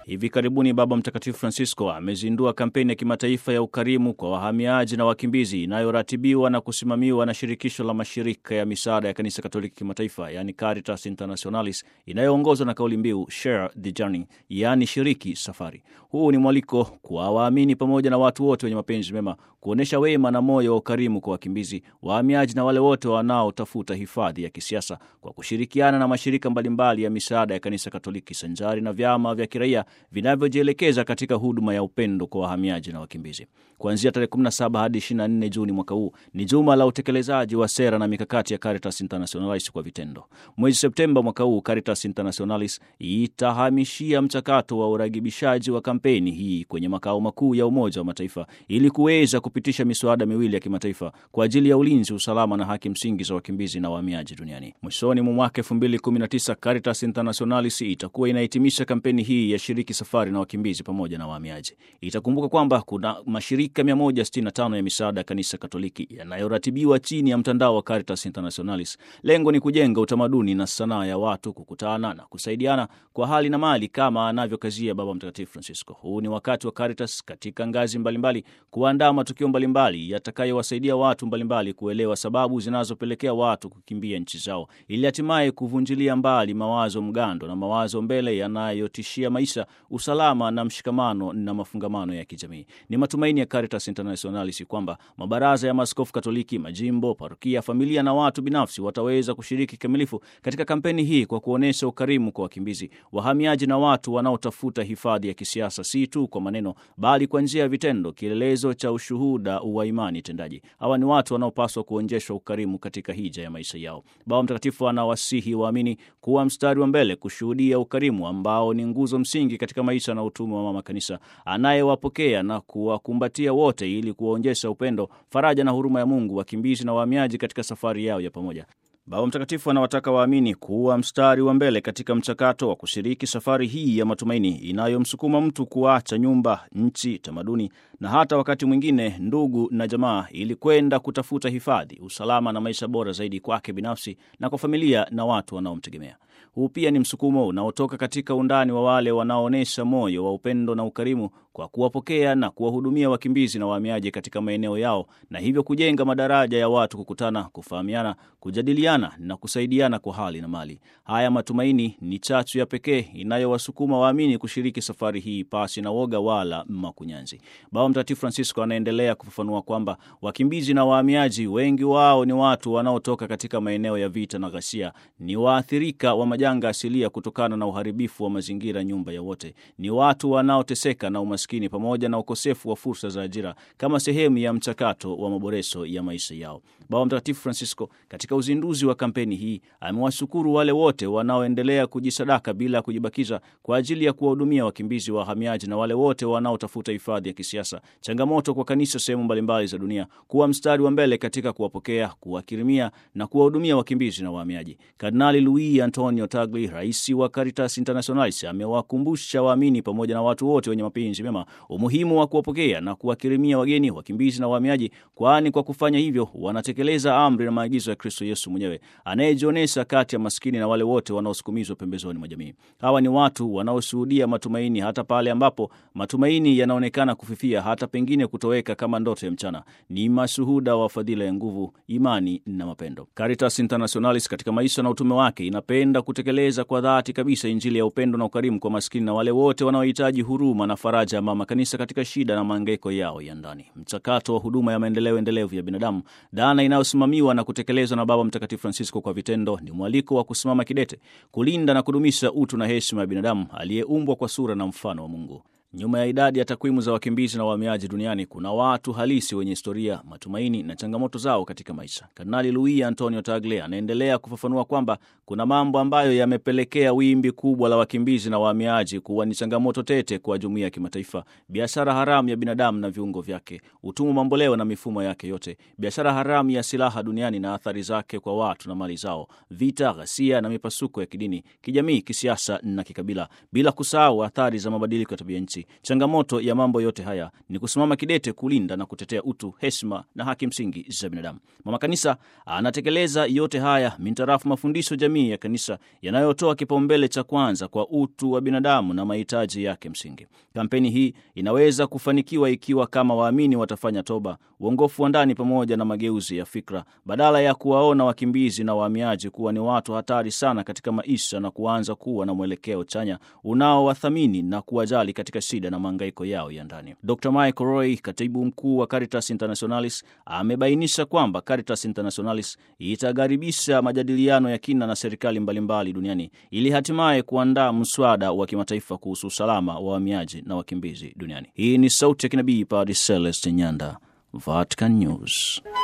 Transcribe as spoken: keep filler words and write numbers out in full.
Hivi karibuni Baba Mtakatifu Francisco amezindua kampeni ya kimataifa ya ukarimu kwa wahamiaji na wakimbizi inayoratibiwa na kusimamiwa na shirikisho la mashirika ya misaada ya Kanisa Katoliki kimataifa, yani Caritas Internationalis, inayoongozwa na kauli mbiu Share the Journey, yani shiriki safari. Huu ni mwaliko kwa waamini pamoja na watu wote wenye mapenzi mema kuonesha wema na moyo wa ukarimu kwa wakimbizi, wahamiaji na wale wote wanaotafuta hifadhi ya kisiasa kwa kushirikiana na mashirika mbalimbali ya misaada ya Kanisa Katoliki sanjari na vyama vya kiraia vinavyojielekeza katika huduma ya upendo kwa wahamiaji na wakimbizi. Kuanzia tarehe kumi na saba hadi ishirini na nne Juni mwaka huu ni juma la utekelezaji wa sera na mikakati ya Caritas Internationalis kwa vitendo. Mwezi Septemba mwaka huu Caritas Internationalis itahamishia mchakato wa uragibishaji wa kampeni hii kwenye makao makuu ya Umoja wa Mataifa ili kuweza kupitisha miswada miwili ya kimataifa kwa ajili ya ulinzi, usalama na haki msingi za wakimbizi na wahamiaji duniani. Mwishoni mwa mwaka elfu mbili kumi na tisa Caritas Internationalis itakuwa inahitimisha kampeni hii ya shiriki safari na wakimbizi pamoja na wahamiaji. Itakumbuka kwamba kuna mashirika mia moja sitini na tano ya misaada ya Kanisa Katoliki yanayoratibiwa chini ya mtandao wa Caritas Internationalis. Lengo ni kujenga utamaduni na sanaa ya watu kukutana na kusaidiana kwa hali na mali kama anavyokazia Baba Mtakatifu Francisco. Huu ni wakati wa Caritas katika ngazi mbalimbali kuandaa matukio mbalimbali yatakayowasaidia watu mbalimbali kuelewa sababu zinazopelekea watu kukimbia nchi zao ili hatimaye kuvunjilia mbali mawazo mgando na mawazo mbele yanayotishia maisha, usalama na mshikamano na mafungamano ya kijamii. Ni matumaini ya Caritas Internationalis kwamba mabaraza ya maaskofu Katoliki, majimbo, parokia, familia na watu binafsi wataweza kushiriki kikamilifu katika kampeni hii kwa kuonesha ukarimu kwa wakimbizi, wahamiaji na watu wanaotafuta hifadhi ya kisiasa, si tu kwa maneno bali kwa njia ya vitendo, kielelezo cha ushuhuda wa imani tendaji. Hawa ni watu wanaopaswa kuonjeshwa ukarimu katika hija ya maisha yao. Baba Mtakatifu anawasihi waamini kuwa mstari wa mbele kushuhudia ukarimu ambao ni nguzo msingi katika maisha na utume wa Mama Kanisa anayewapokea na kuwakumbatia wote ili kuwaonjesha upendo, faraja na huruma ya Mungu wakimbizi na wahamiaji katika safari yao ya pamoja. Baba Mtakatifu anawataka waamini kuwa mstari wa mbele katika mchakato wa kushiriki safari hii ya matumaini inayomsukuma mtu kuacha nyumba, nchi, tamaduni na hata wakati mwingine ndugu na jamaa ili kwenda kutafuta hifadhi, usalama na maisha bora zaidi kwake binafsi na kwa familia na watu wanaomtegemea. Huu pia ni msukumo unaotoka katika undani wa wale wanaonesha moyo wa upendo na ukarimu kwa kuwapokea na kuwahudumia wakimbizi na wahamiaji katika maeneo yao, na hivyo kujenga madaraja ya watu kukutana, kufahamiana, kujadiliana na kusaidiana kwa hali na mali. Haya matumaini ni chachu ya pekee inayowasukuma waamini kushiriki safari hii pasi na woga wala makunyanzi. Baba Mtakatifu Francisco anaendelea kufafanua kwamba wakimbizi na wahamiaji wengi wao ni watu wanaotoka katika maeneo ya vita na ghasia, ni waathirika wa majanga asilia kutokana na uharibifu wa mazingira nyumba ya wote, ni watu wanaoteseka na umaskini pamoja na ukosefu wa fursa za ajira kama sehemu ya mchakato wa maboresho ya maisha yao. Baba Mtakatifu Francisco katika uzinduzi wa kampeni hii amewashukuru wale wote wanaoendelea kujisadaka bila kujibakiza kwa ajili ya kuwahudumia wakimbizi, wahamiaji na wale wote wanaotafuta hifadhi ya kisiasa. Changamoto kwa kanisa sehemu mbalimbali za dunia kuwa mstari wa mbele katika kuwapokea, kuwakirimia na kuwahudumia wakimbizi na wahamiaji. Kardinali Luis Antonio Tagle, rais wa Caritas Internationalis, amewakumbusha waamini pamoja na watu wote wenye mapenzi mema umuhimu wa kuwapokea na kuwakirimia wageni, wakimbizi na wahamiaji, kwani kwa kufanya hivyo wanatekeleza amri na maagizo ya Kristo Yesu mwenyewe anayejionesha kati ya maskini na wale wote wanaosukumizwa pembezoni mwa jamii. Hawa ni watu wanaoshuhudia matumaini hata pale ambapo matumaini yanaonekana kufifia, hata pengine kutoweka kama ndoto ya mchana. Ni mashuhuda wa fadhila ya nguvu, imani na mapendo. Caritas Internationalis katika maisha na utume wake inapenda kutekeleza kwa dhati kabisa Injili ya upendo na ukarimu kwa maskini na wale wote wanaohitaji huruma na faraja ya Mama Kanisa katika shida na mahangaiko yao ya ndani. Mchakato wa huduma ya maendeleo endelevu ya binadamu, dhana inayosimamiwa na kutekelezwa na Baba Mtakatifu Francisco kwa vitendo, ni mwaliko wa kusimama kidete kulinda na kudumisha utu na heshima ya binadamu aliyeumbwa kwa sura na mfano wa Mungu. Nyuma ya idadi ya takwimu za wakimbizi na wahamiaji duniani kuna watu halisi wenye historia, matumaini na changamoto zao katika maisha. Kardinali Luis Antonio Tagle anaendelea kufafanua kwamba kuna mambo ambayo yamepelekea wimbi kubwa la wakimbizi na wahamiaji kuwa ni changamoto tete kwa jumuiya ya kimataifa: biashara haramu ya binadamu na viungo vyake, utumwa mamboleo na mifumo yake yote, biashara haramu ya silaha duniani na athari zake kwa watu na mali zao, vita, ghasia na mipasuko ya kidini, kijamii, kisiasa na kikabila, bila kusahau athari za mabadiliko ya tabia nchi, wakimbizi. Changamoto ya mambo yote haya ni kusimama kidete kulinda na kutetea utu, heshima na haki msingi za binadamu. Mama Kanisa anatekeleza yote haya mintarafu mafundisho jamii ya kanisa yanayotoa kipaumbele cha kwanza kwa utu wa binadamu na mahitaji yake msingi. Kampeni hii inaweza kufanikiwa ikiwa kama waamini watafanya toba, uongofu wa ndani pamoja na mageuzi ya fikra, badala ya kuwaona wakimbizi na wahamiaji kuwa ni watu hatari sana katika maisha, na kuanza kuwa na mwelekeo chanya unaowathamini na kuwajali katika shida na mahangaiko yao ya ndani. Dokta Michael Roy, katibu mkuu wa Caritas Internationalis, amebainisha kwamba Caritas Internationalis itakaribisha majadiliano ya kina na serikali mbalimbali duniani ili hatimaye kuandaa mswada wa kimataifa kuhusu usalama wa wahamiaji na wakimbizi duniani. Hii ni sauti ya kinabii Padre Celeste Nyanda, Vatican News.